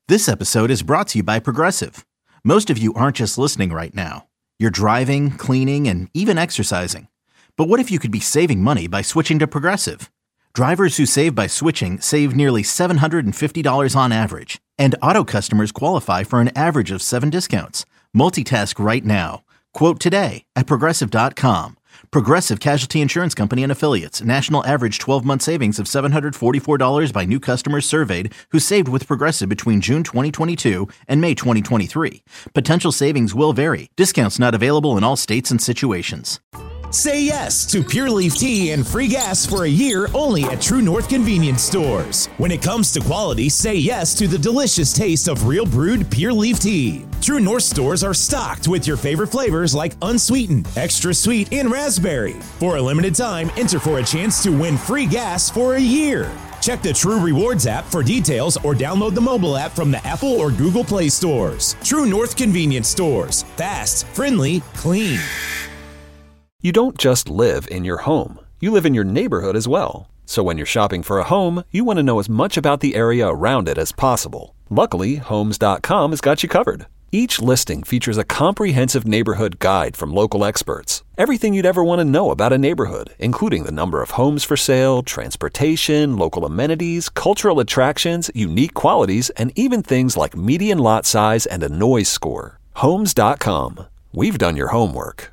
This episode is brought to you by Progressive. Most of you aren't just listening right now. You're driving, cleaning, and even exercising. But what if you could be saving money by switching to Progressive? Drivers who save by switching save nearly $750 on average. And auto customers qualify for an average of 7 discounts. Multitask right now. Quote today at Progressive.com. Progressive Casualty Insurance Company and Affiliates. National average 12-month savings of $744 by new customers surveyed who saved with Progressive between June 2022 and May 2023. Potential savings will vary. Discounts not available in all states and situations. Say yes to Pure Leaf Tea and free gas for a year only at True North Convenience Stores. When it comes to quality, say yes to the delicious taste of real brewed Pure Leaf Tea. True North stores are stocked with your favorite flavors like unsweetened, extra sweet, and raspberry. For a limited time, enter for a chance to win free gas for a year. Check the True Rewards app for details or download the mobile app from the Apple or Google Play stores. True North Convenience Stores. Fast, friendly, clean. You don't just live in your home. You live in your neighborhood as well. So when you're shopping for a home, you want to know as much about the area around it as possible. Luckily, Homes.com has got you covered. Each listing features a comprehensive neighborhood guide from local experts. Everything you'd ever want to know about a neighborhood, including the number of homes for sale, transportation, local amenities, cultural attractions, unique qualities, and even things like median lot size and a noise score. Homes.com. We've done your homework.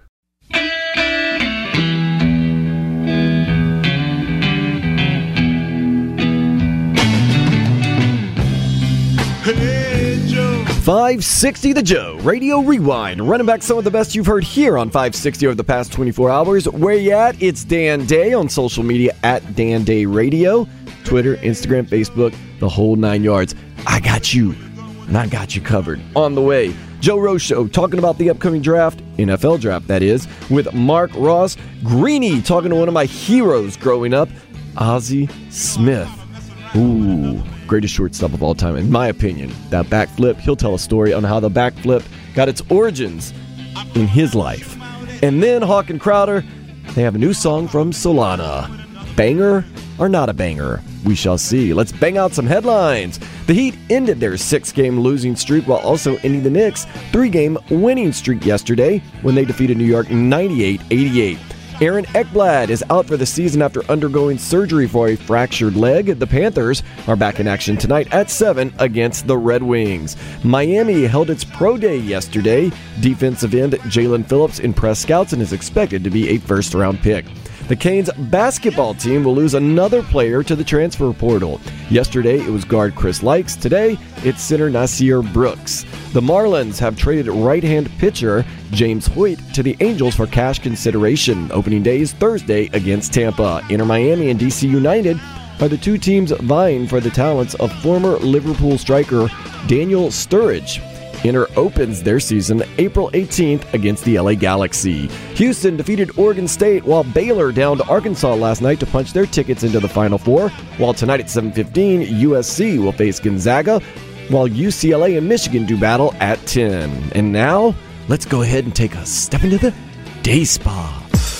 Hey, Joe. 560 The Joe, Radio Rewind, running back some of the best you've heard here on 560 over the past 24 hours. Where you at? It's Dan Day on social media at Dan Day Radio, Twitter, Instagram, Facebook, the whole 9 yards. I got you, and I got you covered. On the way, Joe Rose Show talking about the upcoming draft, NFL draft that is, with Mark Ross. Greeny talking to one of my heroes growing up, Ozzie Smith. Ooh, greatest shortstop of all time, in my opinion. That backflip, he'll tell a story on how the backflip got its origins in his life. And then Hawk and Crowder, they have a new song from Solana. Banger or not a banger? We shall see. Let's bang out some headlines. The Heat ended their 6-game losing streak while also ending the Knicks' 3-game winning streak yesterday when they defeated New York 98-88. Aaron Ekblad is out for the season after undergoing surgery for a fractured leg. The Panthers are back in action tonight at 7 against the Red Wings. Miami held its pro day yesterday. Defensive end Jalen Phillips impressed scouts and is expected to be a first-round pick. The Canes basketball team will lose another player to the transfer portal. Yesterday, it was guard Chris Lykes. Today, it's center Nasir Brooks. The Marlins have traded right-hand pitcher James Hoyt to the Angels for cash consideration. Opening day is Thursday against Tampa. Inter Miami and DC United are the two teams vying for the talents of former Liverpool striker Daniel Sturridge. Inter opens their season April 18th against the LA Galaxy. Houston defeated Oregon State while Baylor downed Arkansas last night to punch their tickets into the Final Four. While tonight at 7:15, USC will face Gonzaga, while UCLA and Michigan do battle at 10. And now, let's go ahead and take a step into the day spa.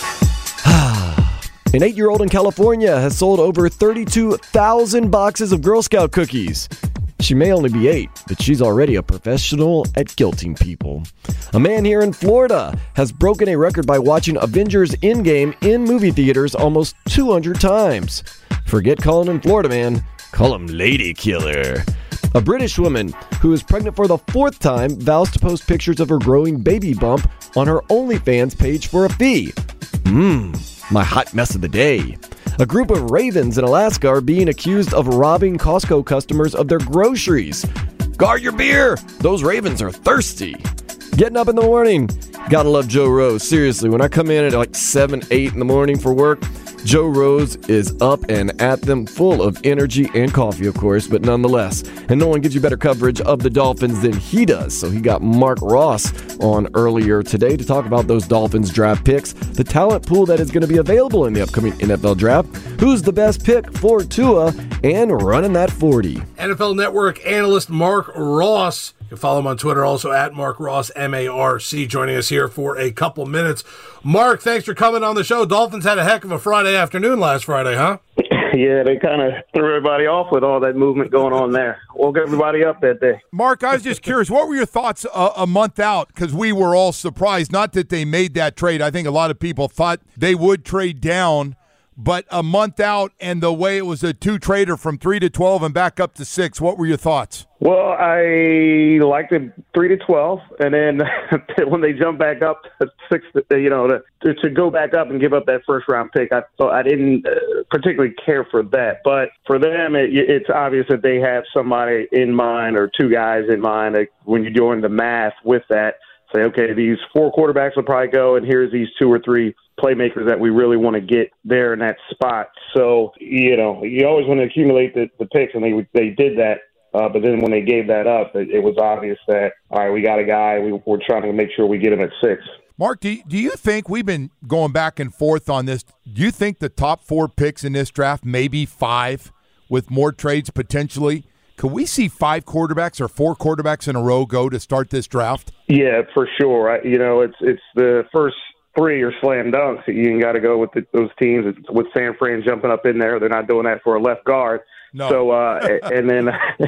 An 8-year-old in California has sold over 32,000 boxes of Girl Scout cookies. She may only be 8, but she's already a professional at guilting people. A man here in Florida has broken a record by watching Avengers Endgame in movie theaters almost 200 times. Forget calling him Florida Man, call him Lady Killer. A British woman who is pregnant for the 4th time vows to post pictures of her growing baby bump on her OnlyFans page for a fee. My hot mess of the day. A group of ravens in Alaska are being accused of robbing Costco customers of their groceries. Guard your beer! Those ravens are thirsty. Getting up in the morning. Gotta love Joe Rose. Seriously, when I come in at like 7, 8 in the morning for work, Joe Rose is up and at them, full of energy and coffee, of course, but nonetheless. And no one gives you better coverage of the Dolphins than he does. So he got Mark Ross on earlier today to talk about those Dolphins draft picks, the talent pool that is going to be available in the upcoming NFL draft, who's the best pick for Tua, and running that 40. NFL Network analyst Mark Ross. You can follow him on Twitter, also at Mark Ross, M-A-R-C, joining us here for a couple minutes. Mark, thanks for coming on the show. Dolphins had a heck of a Friday afternoon last Friday, huh? Yeah, they kind of threw everybody off with all that movement going on there. Woke everybody up that day. Mark, I was just curious, what were your thoughts a month out? Because we were all surprised, not that they made that trade. I think a lot of people thought they would trade down, but a month out and the way it was a two-trader from 3 to 12 and back up to 6, what were your thoughts? Well, I liked it 3 to 12, and then when they jumped back up to 6, to go back up and give up that first-round pick, I thought I didn't particularly care for that. But for them, it's obvious that they have somebody in mind or two guys in mind. Like when you're doing the math with that, say, okay, these 4 quarterbacks will probably go, and here's these 2 or 3 playmakers that we really want to get there in that spot. So, you always want to accumulate the picks, and they did that. But then when they gave that up, it was obvious that, all right, we got a guy. We're trying to make sure we get him at 6. Mark, do you think, we've been going back and forth on this, do you think the top 4 picks in this draft, maybe 5, with more trades potentially, could we see 5 quarterbacks or 4 quarterbacks in a row go to start this draft? Yeah, for sure. It's the first 3 are slam dunks. You got to go with those teams. It's with San Fran jumping up in there. They're not doing that for a left guard. No. So and then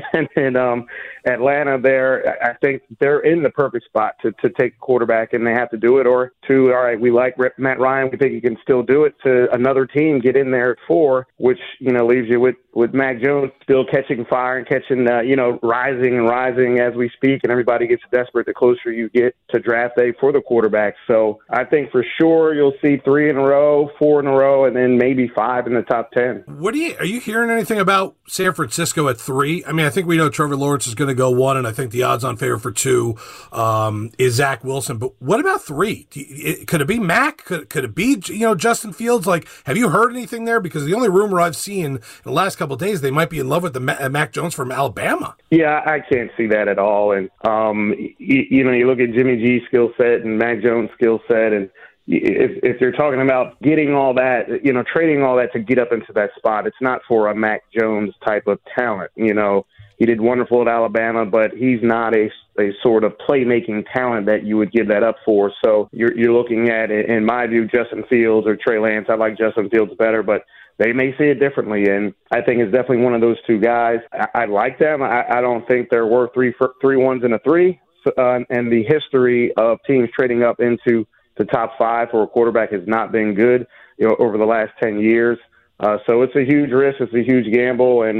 Atlanta, I think they're in the perfect spot to take a quarterback, and they have to do it. Or 2, all right, we like Matt Ryan, we think he can still do it. To another team, get in there at 4, which leaves you with Mac Jones still catching fire and catching rising and rising as we speak, and everybody gets desperate the closer you get to draft day for the quarterback. So I think for sure you'll see 3 in a row, 4 in a row, and then maybe 5 in the top 10. Are you hearing anything about San Francisco at 3? I mean, I think we know Trevor Lawrence is going to go 1, and I think the odds-on favorite for 2 is Zach Wilson. But what about 3? Could it be Mac? Could it be Justin Fields? Like, have you heard anything there? Because the only rumor I've seen in the last couple of days, they might be in love with the Mac Jones from Alabama. Yeah, I can't see that at all. And you look at Jimmy G's skill set and Mac Jones' skill set, and if you're talking about getting all that, trading all that to get up into that spot, it's not for a Mac Jones type of talent. He did wonderful at Alabama, but he's not a sort of playmaking talent that you would give that up for. So you're looking at, in my view, Justin Fields or Trey Lance. I like Justin Fields better, but they may see it differently, and I think it's definitely one of those 2 guys. I like them. I don't think there were 3 1s and a 3, and the history of teams trading up into the top 5 for a quarterback has not been good, over the last 10 years. So it's a huge risk. It's a huge gamble. And,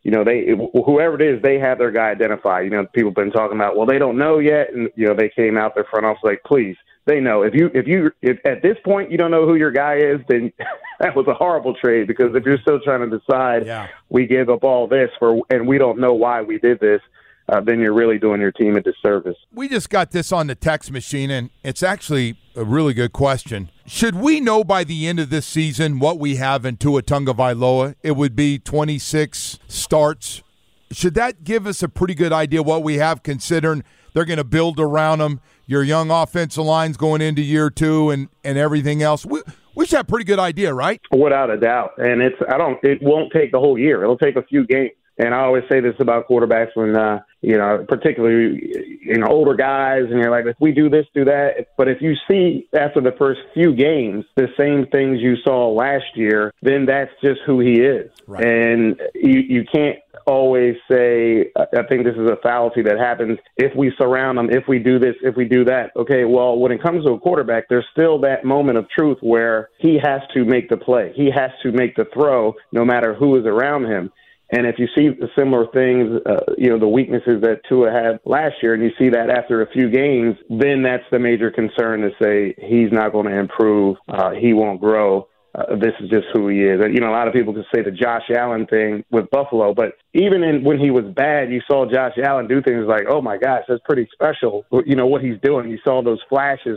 whoever it is, they have their guy identified. People have been talking about, well, they don't know yet. And, they came out their front office like, please, they know. If at this point you don't know who your guy is, then that was a horrible trade, because if you're still trying to decide, we gave up all this and we don't know why we did this, then you're really doing your team a disservice. We just got this on the text machine, and it's actually a really good question. Should we know by the end of this season what we have in Tua Tagovailoa? It would be 26 starts. Should that give us a pretty good idea what we have, considering they're going to build around him, your young offensive line's going into year 2 and everything else? We should have a pretty good idea, right? Without a doubt. And it won't take the whole year. It'll take a few games. And I always say this about quarterbacks when, particularly, older guys, and you're like, if we do this, do that. But if you see after the first few games the same things you saw last year, then that's just who he is. Right. And you can't always say, I think this is a fallacy that happens, if we surround him, if we do this, if we do that. Okay, well, when it comes to a quarterback, there's still that moment of truth where he has to make the play. He has to make the throw no matter who is around him. And if you see the similar things, the weaknesses that Tua had last year, and you see that after a few games, then that's the major concern, to say he's not going to improve, he won't grow. This is just who he is. A lot of people could say the Josh Allen thing with Buffalo, but even when he was bad, you saw Josh Allen do things like, oh my gosh, that's pretty special. What he's doing. You saw those flashes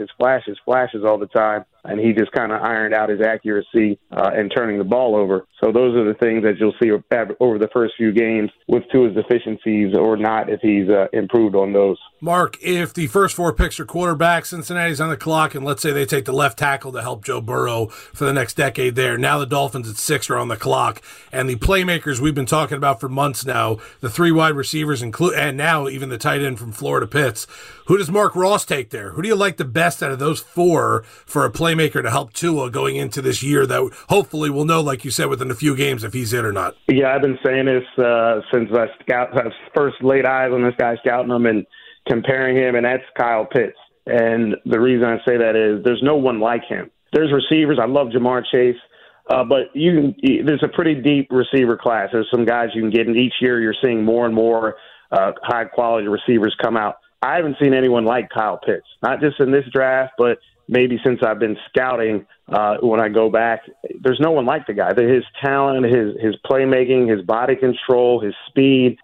all the time. And he just kind of ironed out his accuracy and turning the ball over. So those are the things that you'll see over the first few games with Tua's deficiencies or not, if he's improved on those. Mark, if the first 4 picks are quarterbacks, Cincinnati's on the clock, and let's say they take the left tackle to help Joe Burrow for the next decade there. Now the Dolphins at 6 are on the clock. And the playmakers we've been talking about about for months now, the 3 wide receivers, and now even the tight end from Florida Pitts. Who does Mark Ross take there? Who do you like the best out of those 4 for a playmaker to help Tua going into this year that hopefully we'll know, like you said, within a few games if he's in or not? Yeah, I've been saying this since I first laid eyes on this guy, scouting him and comparing him, and that's Kyle Pitts. And the reason I say that is there's no one like him. There's receivers. I love Jamar Chase. But there's a pretty deep receiver class. There's some guys you can get, and each year you're seeing more and more high-quality receivers come out. I haven't seen anyone like Kyle Pitts, not just in this draft, but maybe since I've been scouting when I go back. There's no one like the guy. His talent, his playmaking, his body control, his speed,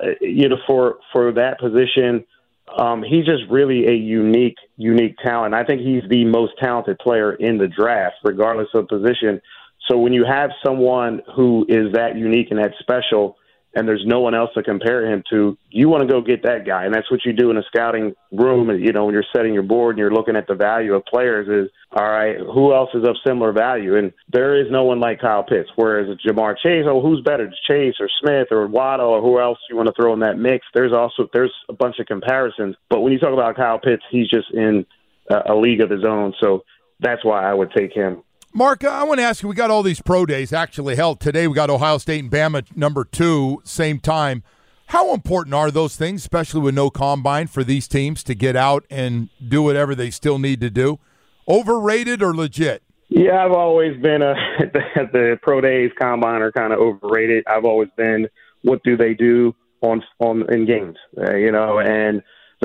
for that position, he's just really a unique talent. I think he's the most talented player in the draft, regardless of position. So when you have someone who is that unique and that special, and there's no one else to compare him to, you want to go get that guy. And that's what you do in a scouting room. When you're setting your board and you're looking at the value of players is, all right, who else is of similar value? And there is no one like Kyle Pitts. Whereas Jamar Chase, who's better, Chase or Smith or Waddle or who else you want to throw in that mix? There's a bunch of comparisons. But when you talk about Kyle Pitts, he's just in a league of his own. So that's why I would take him. Mark, I want to ask you, we got all these pro days actually held today. We got Ohio State and Bama number 2, same time. How important are those things, especially with no combine, for these teams to get out and do whatever they still need to do? Overrated or legit? Yeah, I've always been the pro days, combine are kind of overrated. I've always been, what do they do in games, and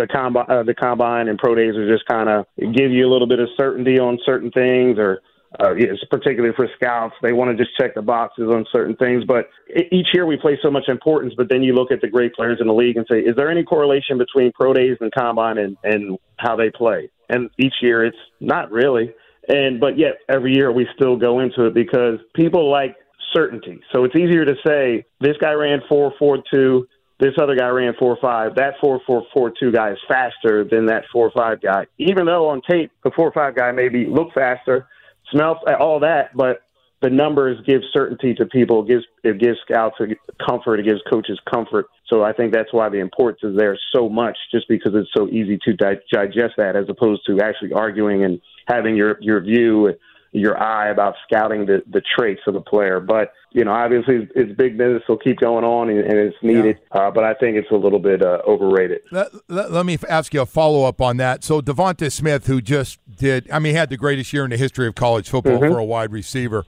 the combine and pro days are just kind of give you a little bit of certainty on certain things, or particularly for scouts, they want to just check the boxes on certain things. But each year we place so much importance, but then you look at the great players in the league and say, is there any correlation between pro days and combine and how they play? And each year it's not really. But yet every year we still go into it because people like certainty. So it's easier to say this guy ran 4.42, this other guy ran 4.5. That 4.42 guy is faster than that 4.5 guy, even though on tape the 4.5 guy maybe look faster, smells, all that, but the numbers give certainty to people. It gives scouts comfort. It gives coaches comfort. So I think that's why the importance is there so much, just because it's so easy to digest that, as opposed to actually arguing and having your view, your eye about scouting the traits of the player. But, obviously it's big business. So keep going on, and it's needed. Yeah. But I think it's a little bit overrated. Let me ask you a follow-up on that. So Devonta Smith, who just had the greatest year in the history of college football for a wide receiver.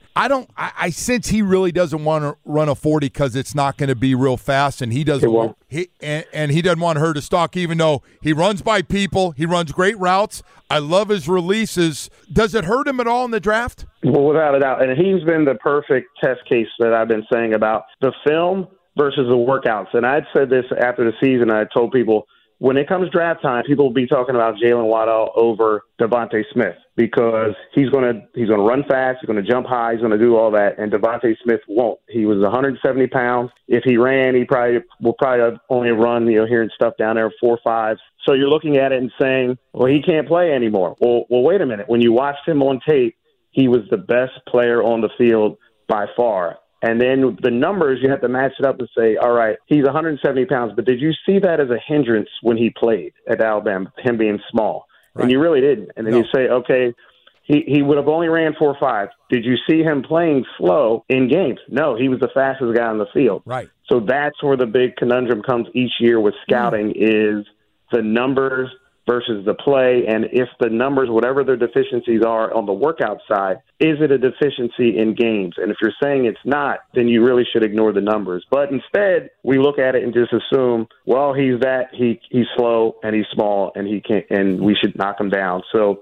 I sense he really doesn't want to run a 40 because it's not going to be real fast, and he doesn't want he doesn't want her to stalk, even though he runs by people. He runs great routes. I love his releases. Does it hurt him at all in the draft? Well, without a doubt. And he's been the perfect test case that I've been saying about the film versus the workouts. And I'd said this after the season. I told people, when it comes draft time, people will be talking about Jalen Waddle over Devonta Smith because he's going to run fast, he's going to jump high, he's going to do all that, and Devonta Smith won't. He was 170 pounds. If he ran, he will probably only run, hearing stuff down there 4.5. So you're looking at it and saying, well, he can't play anymore. Well, wait a minute. When you watched him on tape, he was the best player on the field by far. And then the numbers, you have to match it up and say, all right, he's 170 pounds, but did you see that as a hindrance when he played at Alabama, him being small? Right. And you really didn't. And then you say, okay, he would have only ran 4.5. Did you see him playing slow in games? No, he was the fastest guy on the field. Right. So that's where the big conundrum comes each year with scouting is the numbers versus the play, and if the numbers, whatever their deficiencies are on the workout side, is it a deficiency in games? And if you're saying it's not, then you really should ignore the numbers. But instead, we look at it and just assume, well, he's slow and he's small and he can't, and we should knock him down. So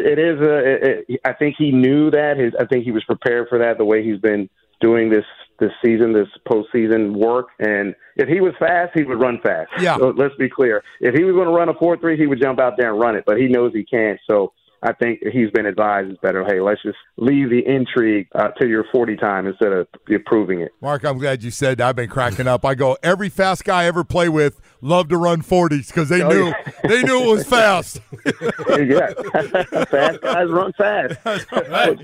I think he knew that. I think he was prepared for that, the way he's been doing this season, this postseason work. And if he was fast, he would run fast. Yeah. So let's be clear. If he was going to run a 4.3, he would jump out there and run it, but he knows he can't. So I think he's been advised it's better, hey, let's just leave the intrigue to your 40 time instead of proving it. Mark, I'm glad you said that. I've been cracking up. I go, every fast guy I ever play with love to run 40s because they knew it was fast. Yeah, fast guys run fast. Right.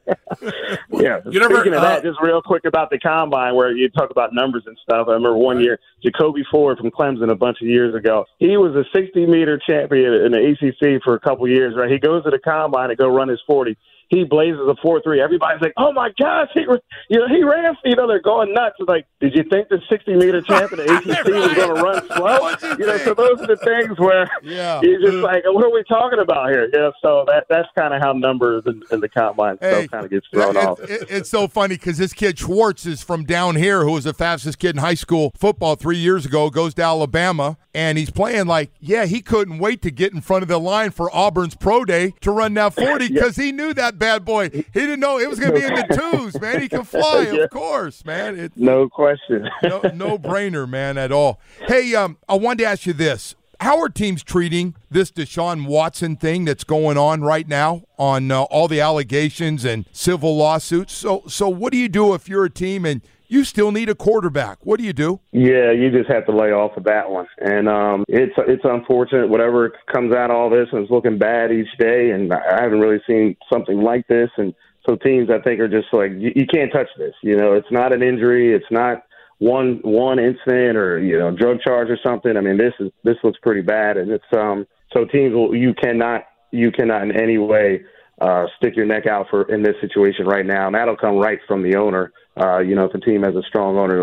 Yeah. Speaking of that, just real quick about the combine, where you talk about numbers and stuff. I remember one year, Jacoby Ford from Clemson a bunch of years ago. He was a 60-meter champion in the ACC for a couple years. Right, he goes to the combine to go run his 40. He blazes a 4.3. Everybody's like, "Oh my gosh, he ran!" They're going nuts. It's like, did you think the 60-meter champ in the ACC was going to run slow? So those are the things where you're just like, what are we talking about here? So that's kind of how numbers in the combine stuff kind of gets thrown off. It's so funny because this kid Schwartz is from down here, who was the fastest kid in high school football 3 years ago, goes to Alabama, and he's playing he couldn't wait to get in front of the line for Auburn's pro day to run that 40 because he knew that bad boy. He didn't know it was going to be in the twos, man. He can fly, of course, man. No question. no brainer, man, at all. Hey, I wanted to ask you this. How are teams treating this Deshaun Watson thing that's going on right now on all the allegations and civil lawsuits? So what do you do if you're a team and you still need a quarterback? What do you do? Yeah, you just have to lay off of that one. And it's unfortunate. Whatever comes out of all this, and it's looking bad each day, and I haven't really seen something like this. And so teams, I think, are just like, you can't touch this. It's not an injury. It's not one incident or drug charge or something. I mean, this looks pretty bad, and it's so teams you cannot in any way stick your neck out in this situation right now, and that'll come right from the owner. If a team has a strong owner,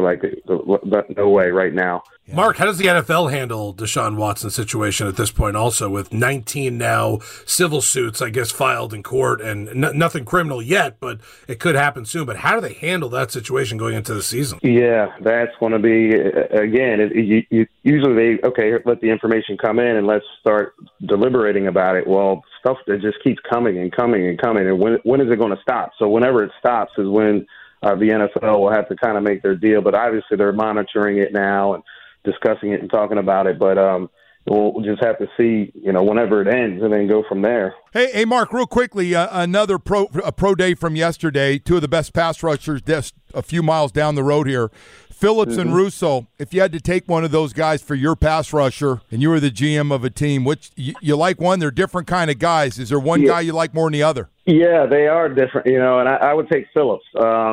no way right now. Yeah. Mark, how does the NFL handle Deshaun Watson's situation at this point, also with 19 now civil suits, I guess, filed in court, and nothing criminal yet, but it could happen soon. But how do they handle that situation going into the season? Yeah, that's going to be, again, usually let the information come in and let's start deliberating about it. Well, stuff that just keeps coming and coming and coming, and when is it going to stop? So whenever it stops is when the NFL will have to kind of make their deal, but obviously they're monitoring it now and discussing it and talking about it. But we'll just have to see, whenever it ends, and then go from there. Hey, Mark, real quickly, another pro day from yesterday. Two of the best pass rushers just a few miles down the road here. Phillips and Russo, if you had to take one of those guys for your pass rusher and you were the GM of a team, which you like one? They're different kind of guys. Is there one guy you like more than the other? Yeah, they are different, and I would take Phillips.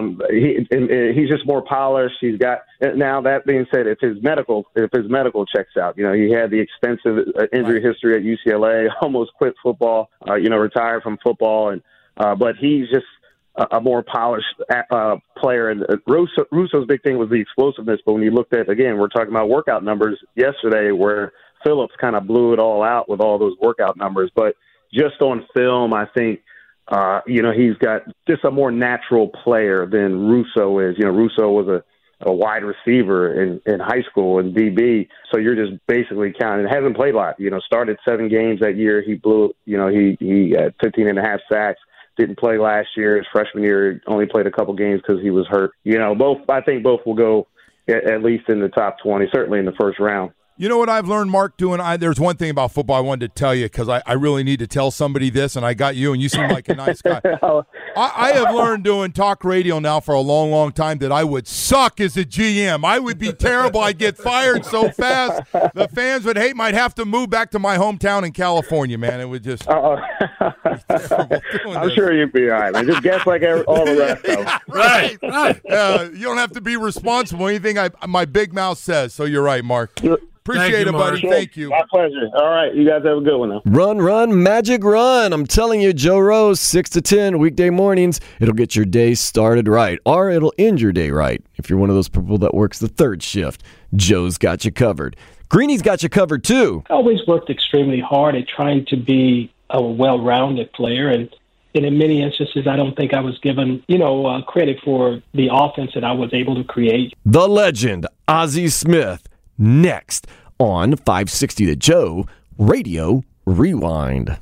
He's just more polished. He's got, now that being said, if his medical checks out, he had the extensive injury history at UCLA, almost quit football, retired from football, and but he's just a more polished player. And Russo's big thing was the explosiveness. But when you looked at, again, we're talking about workout numbers yesterday, where Phillips kind of blew it all out with all those workout numbers. But just on film, I think, he's got just a more natural player than Russo is. Russo was a wide receiver in high school in DB. So you're just basically counting. Hasn't played a lot. Started 7 games that year. He blew, he had 15 and a half sacks. Didn't play last year. His freshman year, only played a couple games because he was hurt. I think both will go at least in the top 20, certainly in the first round. You know what I've learned, Mark, there's one thing about football I wanted to tell you, because I really need to tell somebody this, and I got you, and you seem like a nice guy. I have learned doing talk radio now for a long, long time that I would suck as a GM. I would be terrible. I'd get fired so fast. The fans would hate. Might have to move back to my hometown in California, man. It would just be terrible. I'm sure you'd be all right, man. Just guess like all the rest of them. Right. You don't have to be responsible. Anything my big mouth says. So you're right, Mark. Appreciate it, buddy. Thank you. My pleasure. All right. You guys have a good one now. Run, Magic Run. I'm telling you, Joe Rose, 6 to 10, weekday mornings. It'll get your day started right, or it'll end your day right. If you're one of those people that works the third shift, Joe's got you covered. Greenie's got you covered, too. I always worked extremely hard at trying to be a well-rounded player, and in many instances, I don't think I was given, credit for the offense that I was able to create. The legend, Ozzie Smith. Next on 560 The Joe Radio Rewind.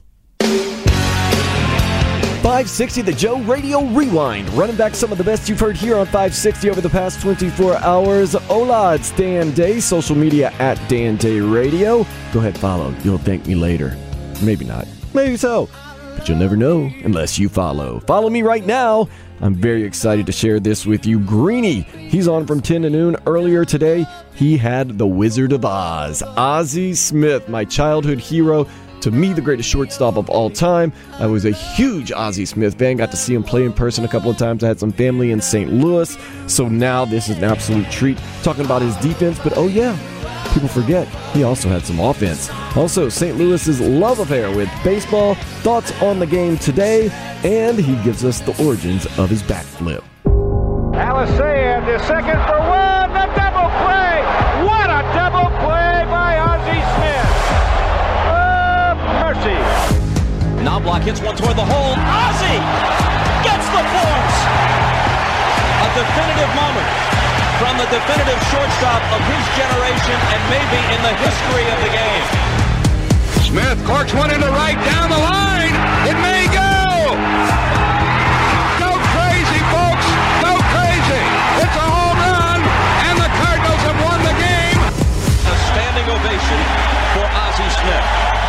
560 The Joe Radio Rewind. Running back some of the best you've heard here on 560 over the past 24 hours. Hola, it's Dan Day. Social media at Dan Day Radio. Go ahead, follow. You'll thank me later. Maybe not. Maybe so. But you'll never know unless you follow. Follow me right now I'm very excited to share this with you. Greeny, he's on from 10 to noon. Earlier today, he had the Wizard of Oz, Ozzie Smith, my childhood hero. To me, the greatest shortstop of all time. I was a huge Ozzie Smith fan. Got to see him play in person a couple of times. I had some family in St. Louis. So now this is an absolute treat. Talking about his defense, but oh yeah, people forget he also had some offense. Also, St. Louis's love affair with baseball, thoughts on the game today, and he gives us the origins of his backflip. Alisea to second for one, the double play! What a double play by Ozzie Smith! Mercy. Knobloch hits one toward the hole. Ozzie gets the force! A definitive moment from the definitive shortstop of his generation and maybe in the history of the game. Smith corks one into right down the line. It may go. Go crazy, folks. Go crazy. It's a home run, and the Cardinals have won the game. A standing ovation for Ozzie Smith.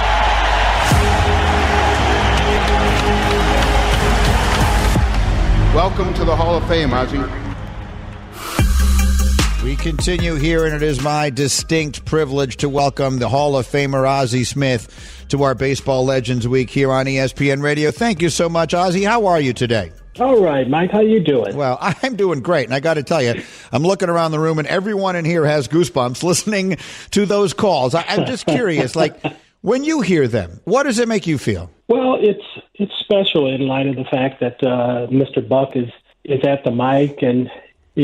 Welcome to the Hall of Fame, Ozzie. We continue here, and it is my distinct privilege to welcome the Hall of Famer Ozzie Smith to our Baseball Legends Week here on ESPN Radio. Thank you so much, Ozzie. How are you today? All right, Mike. How you doing? Well, I'm doing great, and I got to tell you, I'm looking around the room, and everyone in here has goosebumps listening to those calls. I'm just curious, like, when you hear them, what does it make you feel? Well, it's special in light of the fact that Mr. Buck is at the mic and,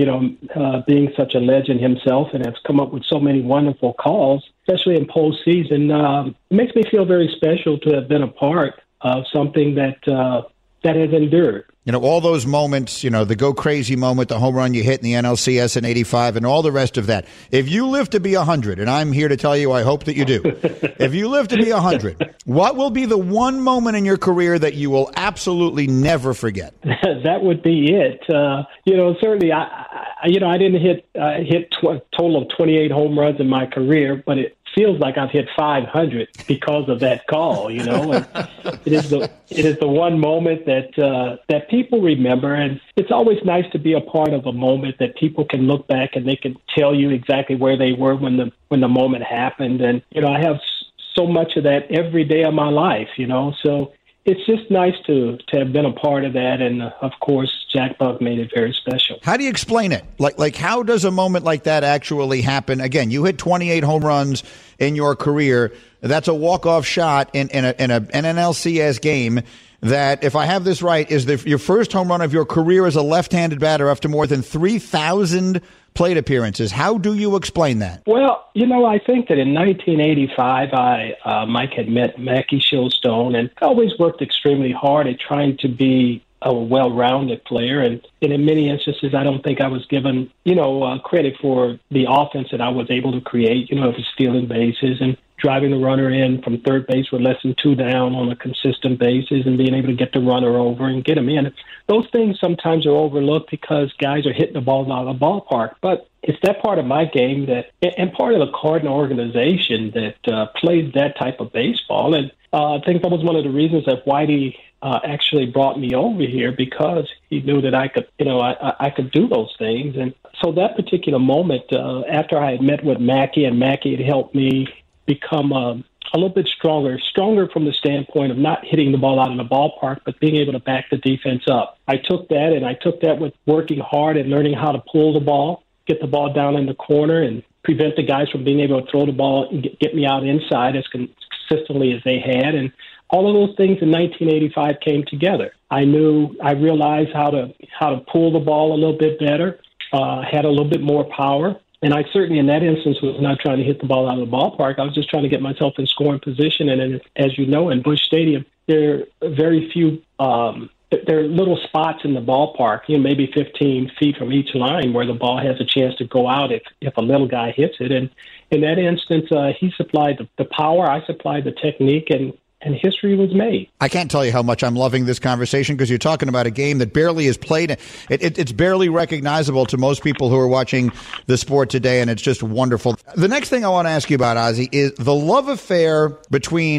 being such a legend himself and has come up with so many wonderful calls, especially in postseason. It makes me feel very special to have been a part of something that has endured. All those moments, the go crazy moment, the home run you hit in the NLCS in '85 and all the rest of that. If you live to be 100, and I'm here to tell you I hope that you do, if you live to be 100, what will be the one moment in your career that you will absolutely never forget? That would be it. Certainly I didn't hit a total of 28 home runs in my career, but it feels like I've hit 500 because of that call, And it is the one moment that people remember, and it's always nice to be a part of a moment that people can look back and they can tell you exactly where they were when the moment happened. And I have so much of that every day of my life, so it's just nice to have been a part of that. And of course, Jack Buck made it very special. How do you explain it? Like how does a moment like that actually happen? Again, you hit 28 home runs in your career. That's a walk-off shot in an NLCS game that, if I have this right, is your first home run of your career as a left-handed batter after more than 3,000 plate appearances. How do you explain that? Well, I think that in 1985, Mike had met Mackie Shilstone, and always worked extremely hard at trying to be a well-rounded player. And in many instances, I don't think I was given, credit for the offense that I was able to create, of stealing bases and driving the runner in from third base with less than 2 down on a consistent basis and being able to get the runner over and get him in. Those things sometimes are overlooked because guys are hitting the ball out of the ballpark. But it's that part of my game and part of the Cardinal organization that plays that type of baseball. And I think that was one of the reasons that Whitey actually brought me over here, because he knew that I could, I could do those things. And so that particular moment, after I had met with Mackie, and Mackie had helped me become a little bit stronger from the standpoint of not hitting the ball out of the ballpark, but being able to back the defense up. I took that with working hard and learning how to pull the ball, get the ball down in the corner, and prevent the guys from being able to throw the ball and get me out inside as consistently as they had. And all of those things in 1985 came together. I realized how to pull the ball a little bit better, had a little bit more power. And I certainly, in that instance, was not trying to hit the ball out of the ballpark. I was just trying to get myself in scoring position. And as you know, in Busch Stadium, there are very few, there are little spots in the ballpark, maybe 15 feet from each line, where the ball has a chance to go out if a little guy hits it. And in that instance, he supplied the power, I supplied the technique, and history was made. I can't tell you how much I'm loving this conversation, because you're talking about a game that barely is played. It's barely recognizable to most people who are watching the sport today, and it's just wonderful. The next thing I want to ask you about, Ozzie, is the love affair between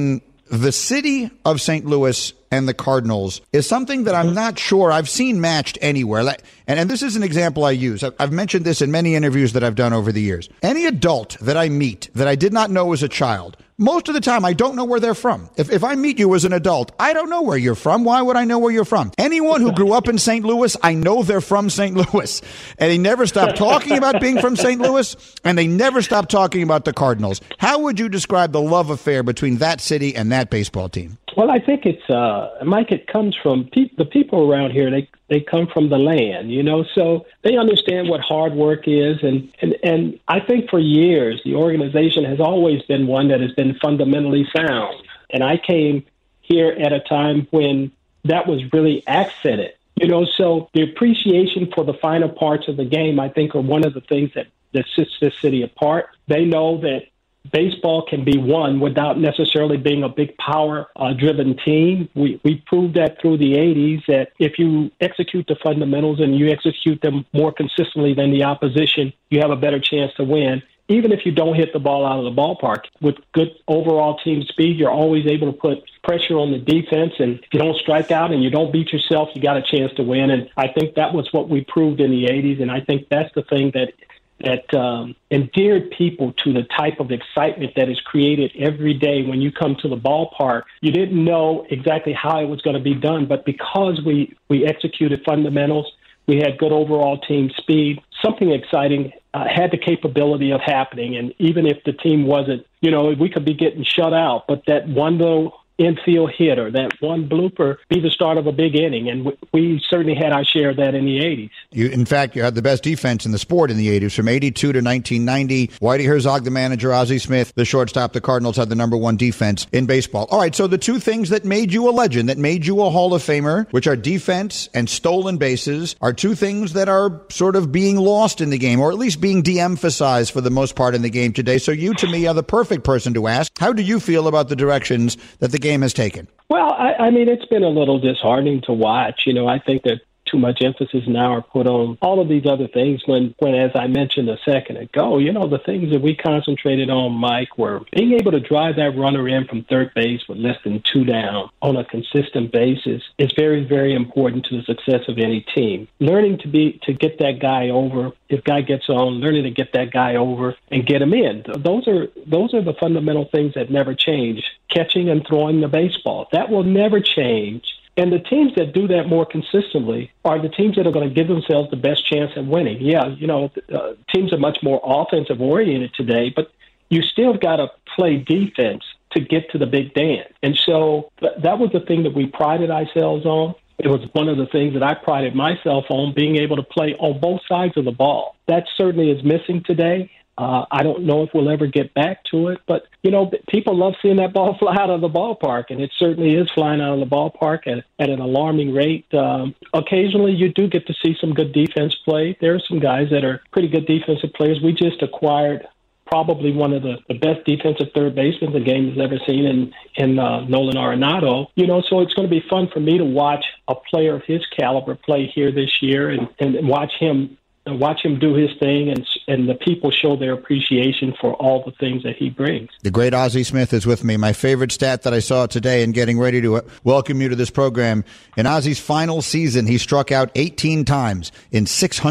the city of St. Louis and the Cardinals is something that I'm not sure I've seen matched anywhere. And this is an example I use. I've mentioned this in many interviews that I've done over the years. Any adult that I meet that I did not know as a child, most of the time I don't know where they're from. If I meet you as an adult, I don't know where you're from. Why would I know where you're from? Anyone who grew up in St. Louis, I know they're from St. Louis. And they never stop talking about being from St. Louis, and they never stop talking about the Cardinals. How would you describe the love affair between that city and that baseball team? Well, I think it's, Mike, it comes from the people around here. They come from the land, so they understand what hard work is. And I think for years, the organization has always been one that has been fundamentally sound. And I came here at a time when that was really accented, so the appreciation for the finer parts of the game, I think, are one of the things that sets this city apart. They know that baseball can be won without necessarily being a big power-driven team. We proved that through the 80s, that if you execute the fundamentals and you execute them more consistently than the opposition, you have a better chance to win. Even if you don't hit the ball out of the ballpark, with good overall team speed, you're always able to put pressure on the defense. And if you don't strike out and you don't beat yourself, you got a chance to win. And I think that was what we proved in the 80s, and I think that's the thing that endeared people to the type of excitement that is created every day when you come to the ballpark. You didn't know exactly how it was going to be done, but because we executed fundamentals, we had good overall team speed, something exciting had the capability of happening. And even if the team wasn't, we could be getting shut out, but that one little infield hit or that one blooper be the start of a big inning. And we certainly had our share of that in the 80s. In fact, you had the best defense in the sport in the 80s from 82 to 1990. Whitey Herzog, the manager, Ozzie Smith, the shortstop. The Cardinals had the number one defense in baseball. All right, so the two things that made you a legend, that made you a Hall of Famer, which are defense and stolen bases, are two things that are sort of being lost in the game, or at least being de-emphasized for the most part in the game today. So you, to me, are the perfect person to ask. How do you feel about the directions that the game has taken? Well, I mean, it's been a little disheartening to watch. I think that too much emphasis now are put on all of these other things when as I mentioned a second ago, the things that we concentrated on, Mike, were being able to drive that runner in from third base with less than two down on a consistent basis is very, very important to the success of any team. Learning to get that guy over, if guy gets on, learning to get that guy over and get him in. Those are the fundamental things that never change. Catching and throwing the baseball. That will never change. And the teams that do that more consistently are the teams that are going to give themselves the best chance at winning. Yeah, teams are much more offensive-oriented today, but you still got to play defense to get to the big dance. And so that was the thing that we prided ourselves on. It was one of the things that I prided myself on, being able to play on both sides of the ball. That certainly is missing today. I don't know if we'll ever get back to it, but, people love seeing that ball fly out of the ballpark, and it certainly is flying out of the ballpark at an alarming rate. Occasionally, you do get to see some good defense play. There are some guys that are pretty good defensive players. We just acquired probably one of the best defensive third basemen the game has ever seen in Nolan Arenado. So it's going to be fun for me to watch a player of his caliber play here this year and watch him do his thing, and the people show their appreciation for all the things that he brings. The great Ozzie Smith is with me. My favorite stat that I saw today in getting ready to welcome you to this program, in Ozzie's final season, he struck out 18 times in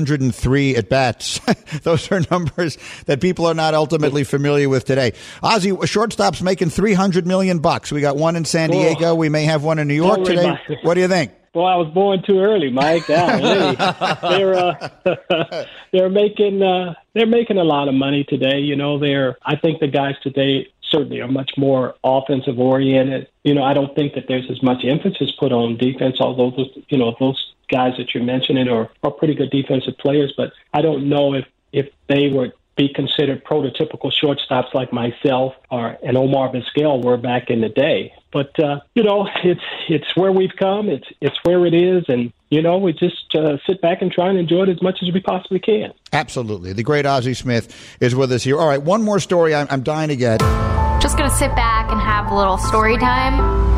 603 at-bats. Those are numbers that people are not ultimately familiar with today. Ozzie, shortstop's making $300 million. We got one in San Diego. We may have one in New York today. What do you think? Well, I was born too early, Mike. They're making a lot of money today. I think the guys today certainly are much more offensive oriented. I don't think that there's as much emphasis put on defense, although those guys that you're mentioning are pretty good defensive players. But I don't know if they would be considered prototypical shortstops like myself and Omar Vizquel were back in the day. But, it's where we've come. It's where it is. And, we just sit back and try and enjoy it as much as we possibly can. Absolutely. The great Ozzie Smith is with us here. All right, one more story I'm dying to get. Just going to sit back and have a little story time.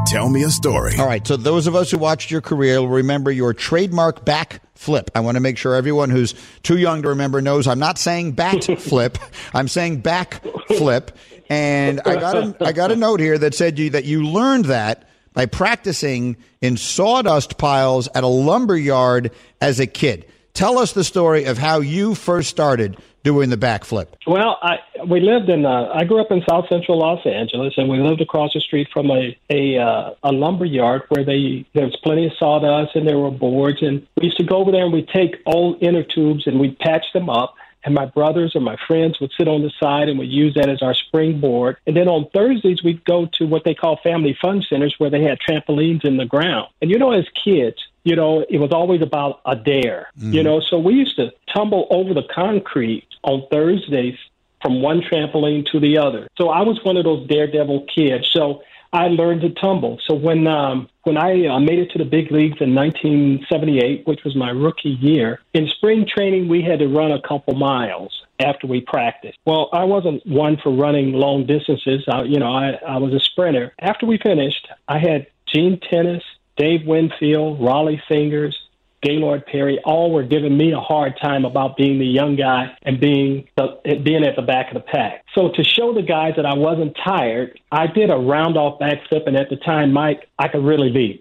Tell me a story. All right, so those of us who watched your career will remember your trademark back flip. I want to make sure everyone who's too young to remember knows I'm not saying bat flip. I'm saying back flip. And I got a note here that said that you learned that by practicing in sawdust piles at a lumber yard as a kid. Tell us the story of how you first started doing the backflip. Well, I grew up in South Central Los Angeles, and we lived across the street from a lumber yard where there was plenty of sawdust and there were boards, and we used to go over there and we'd take old inner tubes and we'd patch them up. And my brothers or my friends would sit on the side and we'd use that as our springboard. And then on Thursdays, we'd go to what they call family fun centers where they had trampolines in the ground. And, as kids, it was always about a dare, so we used to tumble over the concrete on Thursdays from one trampoline to the other. So I was one of those daredevil kids. So I learned to tumble. So when I made it to the big leagues in 1978, which was my rookie year, in spring training, we had to run a couple miles after we practiced. Well, I wasn't one for running long distances. I was a sprinter. After we finished, I had Gene Tennis, Dave Winfield, Raleigh Fingers, Gaylord Perry, all were giving me a hard time about being the young guy and being at the back of the pack. So to show the guys that I wasn't tired, I did a round-off backflip, and at the time, Mike, I could really leap.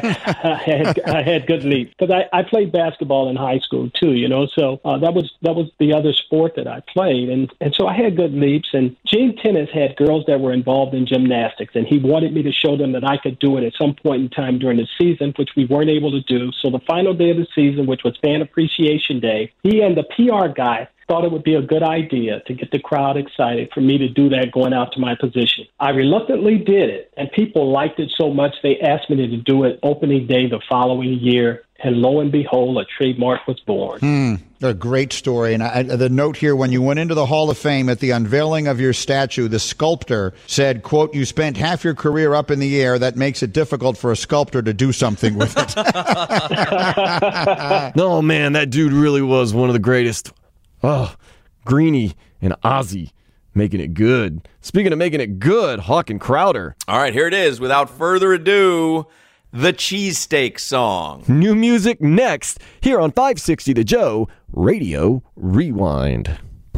I had good leap because I played basketball in high school too, So that was the other sport that I played, and so I had good leaps. And Gene Tennis had girls that were involved in gymnastics, and he wanted me to show them that I could do it at some point in time during the season, which we weren't able to do. So the final day of the season, which was Fan Appreciation Day, he and the PR guy thought it would be a good idea to get the crowd excited for me to do that going out to my position. I reluctantly did it, and people liked it so much they asked me to do it opening day the following year, and lo and behold, a trademark was born. A great story. And the note here, when you went into the Hall of Fame at the unveiling of your statue, the sculptor said, quote, "You spent half your career up in the air. That makes it difficult for a sculptor to do something with it." No, man, that dude really was one of the greatest. Oh, Greeny and Ozzy making it good. Speaking of making it good, Hawk and Crowder. All right, here it is. Without further ado, the Cheesesteak Song. New music next here on 560 The Joe Radio Rewind.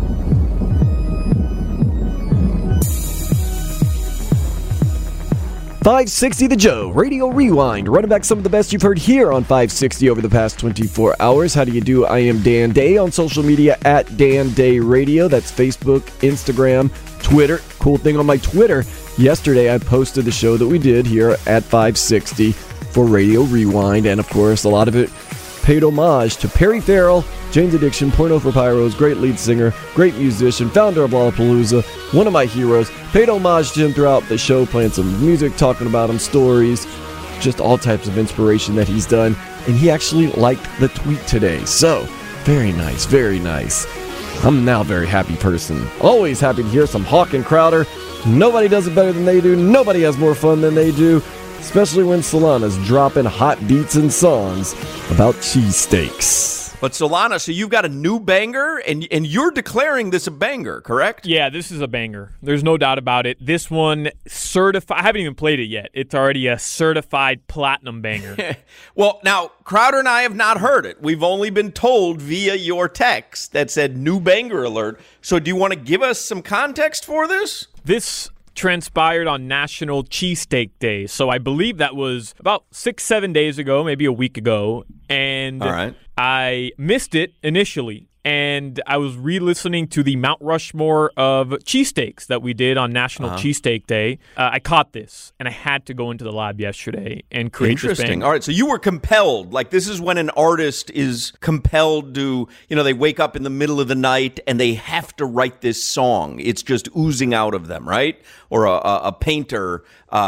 .560 The Joe Radio Rewind, running back some of the best you've heard here on 560 over the past 24 hours. How do you do? I am Dan Day on social media at Dan Day Radio. That's Facebook, Instagram, Twitter. Cool thing on my Twitter, yesterday I posted the show that we did here at 560 for Radio Rewind, and of course a lot of it paid homage to Perry Farrell, Jane's Addiction, Porno for Pyros, great lead singer, great musician, founder of Lollapalooza, one of my heroes. Paid homage to him throughout the show, playing some music, talking about him, stories, just all types of inspiration that he's done. And he actually liked the tweet today. So, very nice, very nice. I'm now a very happy person. Always happy to hear some Hawk and Crowder. Nobody does it better than they do. Nobody has more fun than they do. Especially when Solana's dropping hot beats and songs about cheesesteaks. But Solana, so you've got a new banger, and you're declaring this a banger, correct? Yeah, this is a banger. There's no doubt about it. This one, certified. I haven't even played it yet. It's already a certified platinum banger. Well, now, Crowder and I have not heard it. We've only been told via your text that said new banger alert. So do you want to give us some context for this? This transpired on National Cheesesteak Day. So I believe that was about 6-7 days ago, maybe a week ago. And all right. I missed it initially, and I was re-listening to the Mount Rushmore of cheesesteaks that we did on National Cheesesteak Day. I caught this, and I had to go into the lab yesterday and create this bang. All right, so you were compelled. Like, this is when an artist is compelled to, they wake up in the middle of the night and they have to write this song. It's just oozing out of them, right? Or a painter,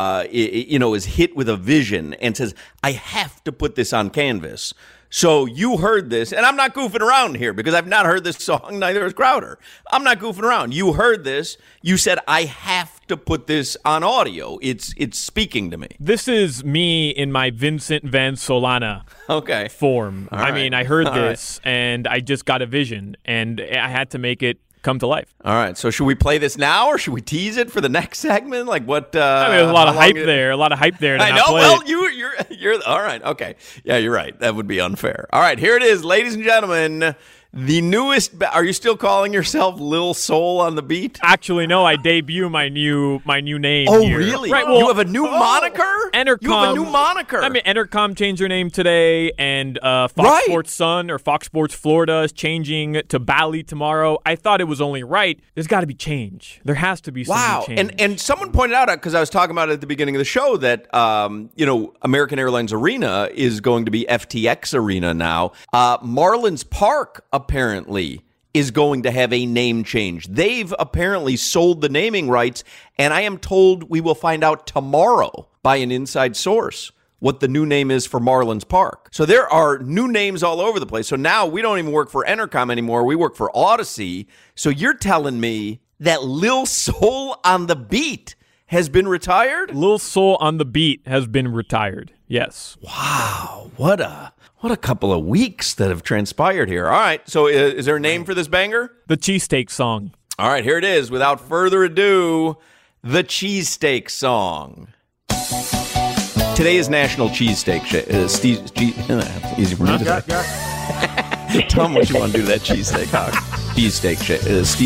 is hit with a vision and says, I have to put this on canvas. So you heard this, and I'm not goofing around here because I've not heard this song, neither has Crowder. I'm not goofing around. You heard this. You said, I have to put this on audio. It's speaking to me. This is me in my Vincent Van Solana form. All right. I mean, I heard this, and I just got a vision, and I had to make it come to life. All right. So should we play this now, or should we tease it for the next segment? Like what? There's a lot of hype there. A lot of hype there. I know. Well, you're all right. Okay. Yeah, you're right. That would be unfair. All right. Here it is, ladies and gentlemen. The newest. Are you still calling yourself Lil Soul on the beat? Actually, no. I debut my new name. Oh, here. really? Right. Well, you have a new moniker. Entercom. You have a new moniker. I mean, Entercom changed their name today, and Fox Sports Sun or Fox Sports Florida is changing to Bally tomorrow. I thought it was only right. There's got to be change. There has to be some change. And someone pointed out, because I was talking about it at the beginning of the show, that American Airlines Arena is going to be FTX Arena now. Marlins Park apparently is going to have a name change. They've apparently sold the naming rights, and I am told we will find out tomorrow by an inside source what the new name is for Marlins Park. So there are new names all over the place. So now we don't even work for Entercom anymore. We work for Odyssey. So you're telling me that Lil Soul on the Beat has been retired? Lil Soul on the Beat has been retired. Yes. Wow. What a couple of weeks that have transpired here. All right. So is there a name for this banger? The Cheesesteak Song. All right. Here it is. Without further adu, the Cheesesteak Song. Today is National Cheesesteak easy for me to say. Tell them what you want to do to that cheesesteak, Hawk. Cheesesteak shit.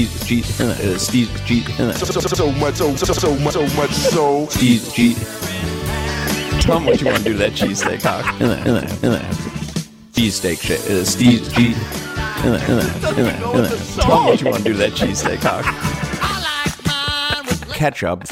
Tell them what you want to do to that cheesesteak, Hawk. Cheesesteak shit. Tell them what you want to do to that cheesesteak, Hawk. Ketchup.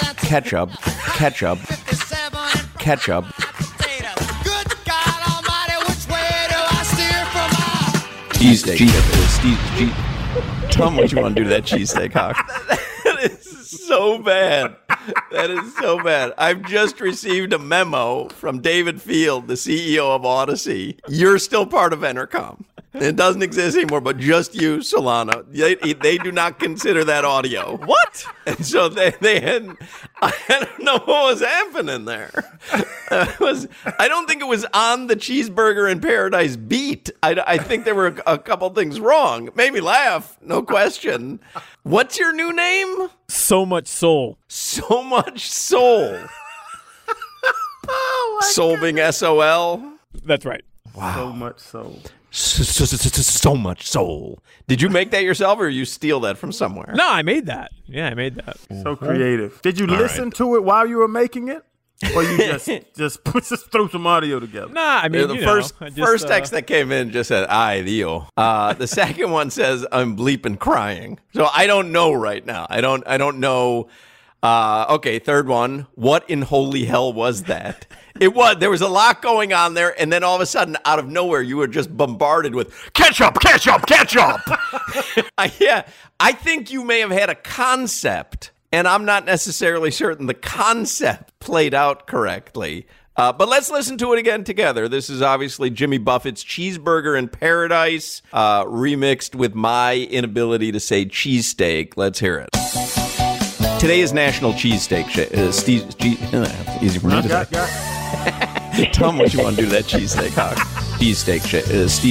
Cheesesteak. Tell them what you want to do to that cheesesteak, Hawk. That is so bad. That is so bad. I've just received a memo from David Field, the CEO of Odyssey. You're still part of Entercom. It doesn't exist anymore, but just you, Solana. They do not consider that audio. What? And so they had, I don't know what was happening there. I don't think it was on the Cheeseburger in Paradise beat. I think there were a couple things wrong. It made me laugh, no question. What's your new name? So Much Soul. So Much Soul. Soul being S-O-L? That's right. Wow. So much soul. So much soul. Did you make that yourself, or you steal that from somewhere? No, I made that. Yeah, I made that. So creative. Did you listen to it while you were making it, or you just threw some audio together? Nah, I mean, the first text that came in just said "Ay, Dio." The second one says "I'm bleeping crying." So I don't know right now. I don't know. Okay, third one. What in holy hell was that? There was a lot going on there, and then all of a sudden, out of nowhere, you were just bombarded with ketchup. I think you may have had a concept, and I'm not necessarily certain the concept played out correctly. But let's listen to it again together. This is obviously Jimmy Buffett's Cheeseburger in Paradise, remixed with my inability to say cheesesteak. Let's hear it. Today is National Cheesesteak easy for me to say. Tell them what you want to do to that cheesesteak, Hawk. Cheesesteak shit.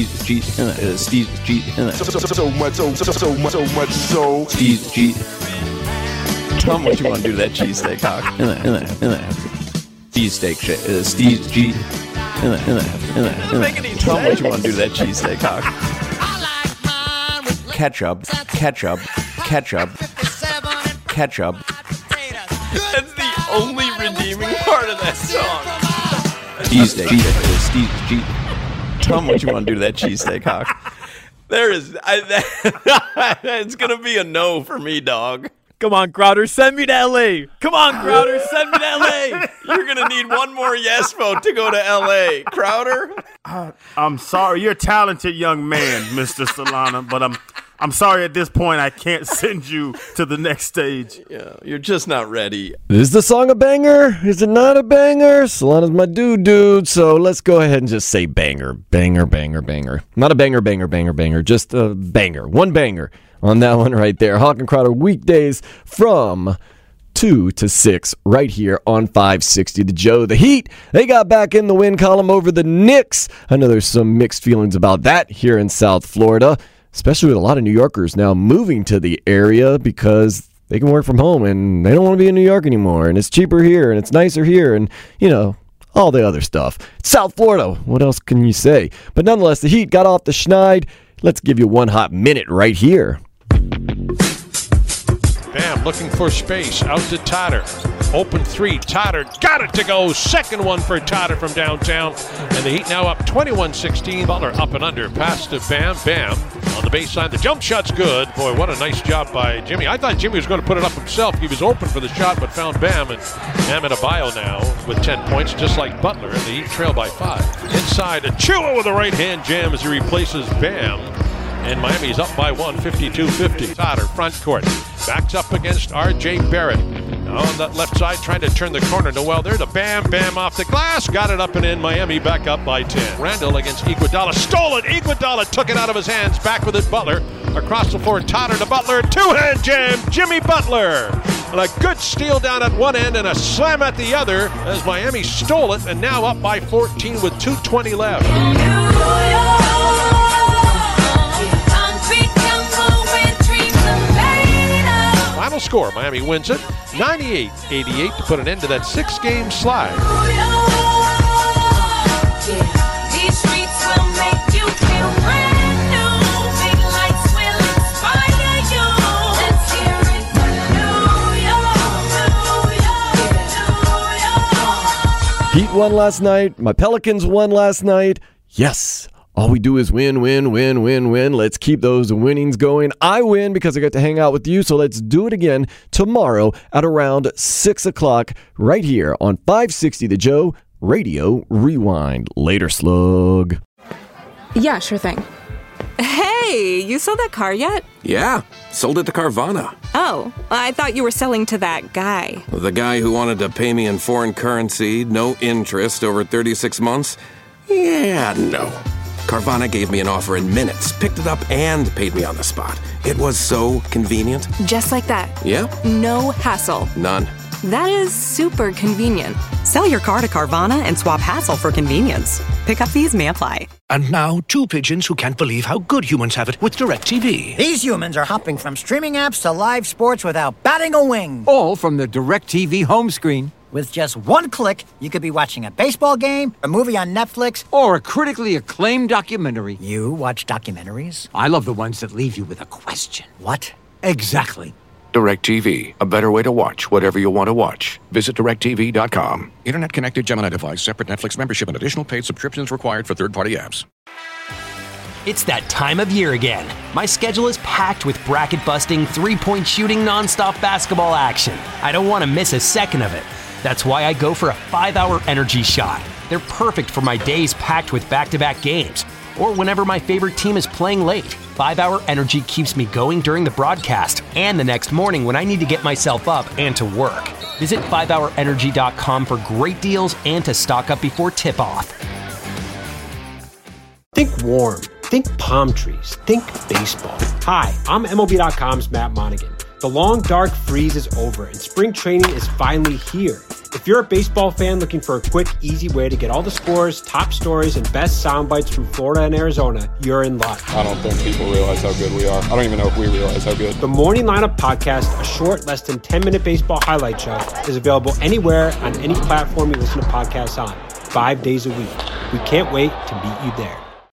Tell them what you want to do to that cheesesteak, Hawk. Cheesesteak shit. Tell them what you want to do to that cheesesteak, Hawk. Ketchup. That's the only redeeming part of that song. Cheesesteak. Tell them what you want to do to that cheesesteak, Hawk. It's going to be a no for me, dog. Come on, Crowder, send me to L.A. Come on, Crowder, send me to L.A. You're going to need one more yes vote to go to L.A. Crowder? I'm sorry. You're a talented young man, Mr. Solana, but I'm sorry at this point I can't send you to the next stage. Yeah, you're just not ready. Is the song a banger? Is it not a banger? Solana's my dude, so let's go ahead and just say banger. Banger. Not a banger, just a banger. One banger on that one right there. Hawk and Crowder weekdays from 2 to 6 right here on 560 The Joe. The Heat, they got back in the win column over the Knicks. I know there's some mixed feelings about that here in South Florida. especially with a lot of New Yorkers now moving to the area because they can work from home and they don't want to be in New York anymore, and it's cheaper here and it's nicer here, and all the other stuff. It's South Florida. What else can you say? But nonetheless, the Heat got off the schneid. Let's give you one hot minute right here. Bam looking for space. Out to Totter. Open three. Totter got it to go. Second one for Totter from downtown. And the Heat now up 21-16. Butler up and under. Pass to Bam. Bam on the baseline. The jump shot's good. Boy, what a nice job by Jimmy. I thought Jimmy was going to put it up himself. He was open for the shot, but found Bam. And Bam Adebayo now with 10 points, just like Butler. And the Heat trail by 5. Inside, Achua with a right-hand jam as he replaces Bam. And Miami's up by 1, 52-50. Totter, front court. Backs up against R.J. Barrett. On that left side, trying to turn the corner. Noel there. The Bam off the glass. Got it up and in. Miami back up by 10. Randall against Iguodala. Stole it. Iguodala took it out of his hands. Back with it, Butler. Across the floor, Totter to Butler. Two-hand jam. Jimmy Butler. And a good steal down at one end and a slam at the other as Miami stole it and now up by 14 with 2:20 left. Final score, Miami wins it 98-88 to put an end to that 6-game slide. Heat won last night. My Pelicans won last night. Yes. All we do is win, win, win, win, win. Let's keep those winnings going. I win because I get to hang out with you, so let's do it again tomorrow at around 6 o'clock right here on 560 The Joe Radio Rewind. Later, slug. Yeah, sure thing. Hey, you sold that car yet? Yeah, sold it to Carvana. Oh, I thought you were selling to that guy. The guy who wanted to pay me in foreign currency, no interest, over 36 months? Yeah, no. Carvana gave me an offer in minutes, picked it up, and paid me on the spot. It was so convenient. Just like that. Yeah? No hassle. None. That is super convenient. Sell your car to Carvana and swap hassle for convenience. Pickup fees may apply. And now, two pigeons who can't believe how good humans have it with DirecTV. These humans are hopping from streaming apps to live sports without batting a wing. All from the DirecTV home screen. With just one click, you could be watching a baseball game, a movie on Netflix, or a critically acclaimed documentary. You watch documentaries? I love the ones that leave you with a question. What? Exactly. DirecTV, a better way to watch whatever you want to watch. Visit DirecTV.com. Internet-connected Gemini device, separate Netflix membership, and additional paid subscriptions required for third-party apps. It's that time of year again. My schedule is packed with bracket-busting, three-point shooting, nonstop basketball action. I don't want to miss a second of it. That's why I go for a 5-hour energy shot. They're perfect for my days packed with back-to-back games, or whenever my favorite team is playing late. 5-hour energy keeps me going during the broadcast and the next morning when I need to get myself up and to work. Visit 5hourenergy.com for great deals and to stock up before tip-off. Think warm. Think palm trees. Think baseball. Hi, I'm MLB.com's Matt Monaghan. The long, dark freeze is over, and spring training is finally here. If you're a baseball fan looking for a quick, easy way to get all the scores, top stories, and best sound bites from Florida and Arizona, you're in luck. I don't think people realize how good we are. I don't even know if we realize how good. The Morning Lineup Podcast, a short, less than 10-minute baseball highlight show, is available anywhere on any platform you listen to podcasts on, 5 days a week. We can't wait to meet you there.